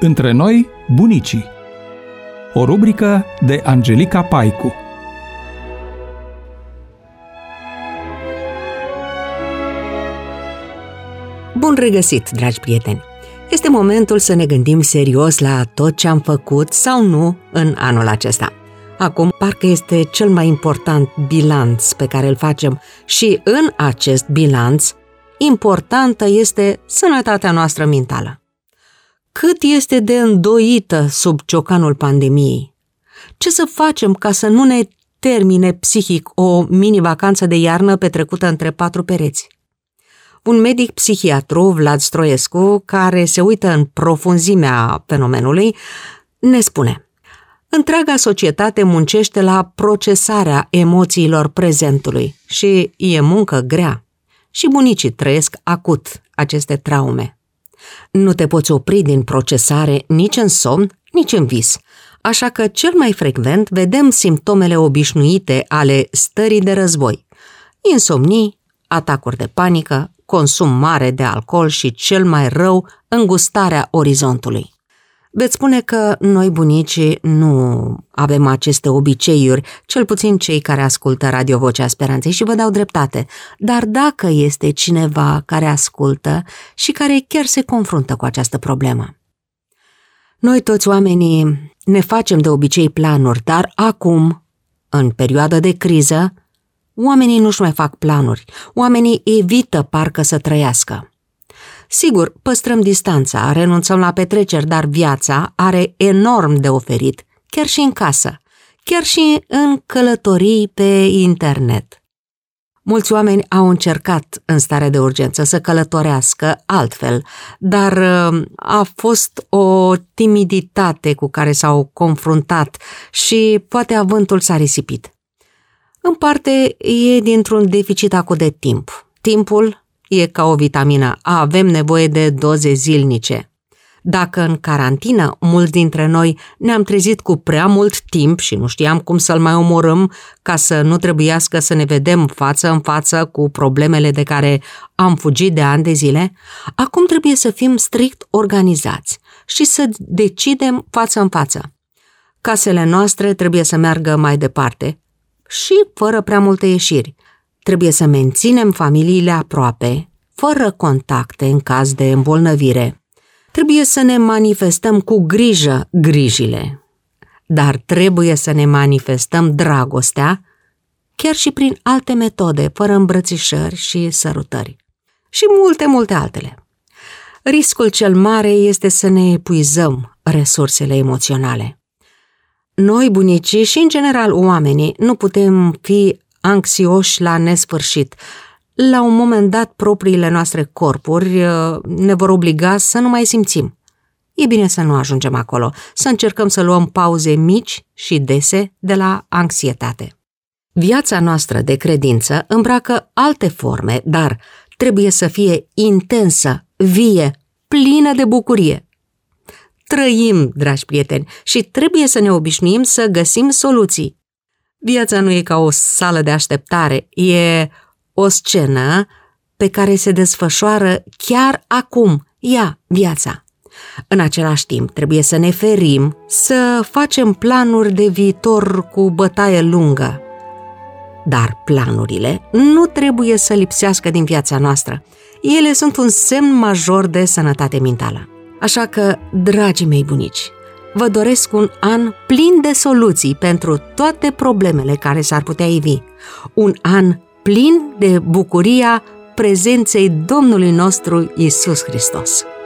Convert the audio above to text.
Între noi, bunicii. O rubrică de Angelica Paicu. Bun regăsit, dragi prieteni! Este momentul să ne gândim serios la tot ce am făcut sau nu în anul acesta. Acum, parcă este cel mai important bilanț pe care îl facem și în acest bilanț, importantă este sănătatea noastră mentală. Cât este de îndoită sub ciocanul pandemiei? Ce să facem ca să nu ne termine psihic o mini-vacanță de iarnă petrecută între patru pereți? Un medic psihiatru, Vlad Stroiescu, care se uită în profunzimea fenomenului, ne spune: întreaga societate muncește la procesarea emoțiilor prezentului și e muncă grea. Și bunicii trăiesc acut aceste traume. Nu te poți opri din procesare nici în somn, nici în vis, așa că cel mai frecvent vedem simptomele obișnuite ale stării de război: insomnii, atacuri de panică, consum mare de alcool și, cel mai rău, îngustarea orizontului. Veți spune că noi, bunicii, nu avem aceste obiceiuri, cel puțin cei care ascultă Radio Vocea Speranței, și vă dau dreptate. Dar dacă este cineva care ascultă și care chiar se confruntă cu această problemă. Noi toți oamenii ne facem de obicei planuri, dar acum, în perioada de criză, oamenii nu-și mai fac planuri, oamenii evită parcă să trăiască. Sigur, păstrăm distanța, renunțăm la petreceri, dar viața are enorm de oferit, chiar și în casă, chiar și în călătorii pe internet. Mulți oameni au încercat în stare de urgență să călătorească altfel, dar a fost o timiditate cu care s-au confruntat și poate avântul s-a risipit. În parte e dintr-un deficit acut de timp. Timpul e ca o vitamină, avem nevoie de doze zilnice. Dacă în carantină mulți dintre noi ne-am trezit cu prea mult timp și nu știam cum să-l mai omorâm ca să nu trebuiască să ne vedem față în față cu problemele de care am fugit de ani de zile, acum trebuie să fim strict organizați și să decidem față în față. Casele noastre trebuie să meargă mai departe și fără prea multe ieșiri. Trebuie să menținem familiile aproape, fără contacte în caz de îmbolnăvire. Trebuie să ne manifestăm cu grijă grijile, dar trebuie să ne manifestăm dragostea chiar și prin alte metode, fără îmbrățișări și sărutări. Și multe altele. Riscul cel mare este să ne epuizăm resursele emoționale. Noi, bunicii și, în general, oamenii, nu putem fi anxioși la nesfârșit. La un moment dat, propriile noastre corpuri ne vor obliga să nu mai simțim. E bine să nu ajungem acolo, să încercăm să luăm pauze mici și dese de la anxietate. Viața noastră de credință îmbracă alte forme, dar trebuie să fie intensă, vie, plină de bucurie. Trăim, dragi prieteni, și trebuie să ne obișnuim să găsim soluții. Viața nu e ca o sală de așteptare, e o scenă pe care se desfășoară chiar acum, viața. În același timp, trebuie să ne ferim, să facem planuri de viitor cu bătaie lungă. Dar planurile nu trebuie să lipsească din viața noastră. Ele sunt un semn major de sănătate mentală. Așa că, dragii mei bunici, vă doresc un an plin de soluții pentru toate problemele care s-ar putea ivi. Un an plin de bucuria prezenței Domnului nostru Iisus Hristos.